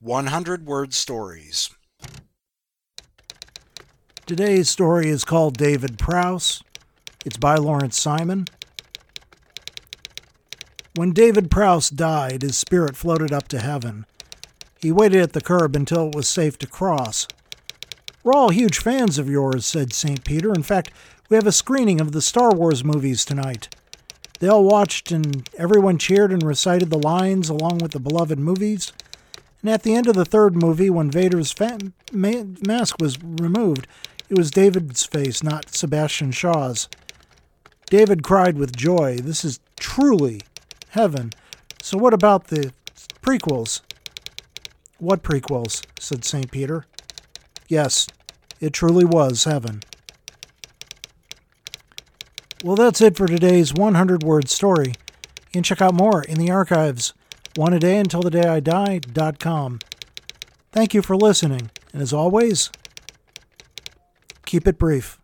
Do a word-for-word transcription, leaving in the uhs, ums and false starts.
one hundred word stories. Today's story is called David Prowse. It's by Lawrence Simon. When David Prowse died, his spirit floated up to heaven. He waited at the curb until it was safe to cross. "We're all huge fans of yours," said Saint Peter. "In fact, we have a screening of the Star Wars movies tonight." They all watched, and everyone cheered and recited the lines along with the beloved movies. And at the end of the third movie, when Vader's fa- ma- mask was removed, it was David's face, not Sebastian Shaw's. David cried with joy. "This is truly heaven. So what about the prequels?" "What prequels?" said Saint Peter. "Yes, it truly was heaven." Well, that's it for today's one hundred word story. You can check out more in the archives, one a day until the day I die dot com. Thank you for listening, and as always, keep it brief.